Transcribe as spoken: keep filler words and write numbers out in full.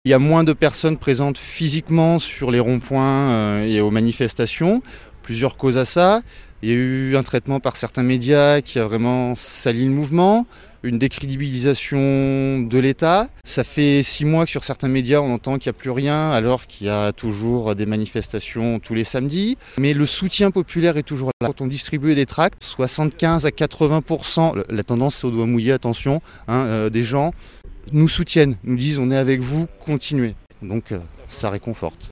Il y a moins de personnes présentes physiquement sur les ronds-points euh, et aux manifestations. Plusieurs causes à ça. Il y a eu un traitement par certains médias qui a vraiment sali le mouvement, une décrédibilisation de l'État. Ça fait six mois que sur certains médias on entend qu'il n'y a plus rien alors qu'il y a toujours des manifestations tous les samedis. Mais le soutien populaire est toujours là. Quand on distribue des tracts, soixante-quinze à quatre-vingts pour cent, la tendance c'est au doigt mouillé, attention, hein, euh, des gens nous soutiennent, nous disent on est avec vous, continuez. Donc euh, ça réconforte.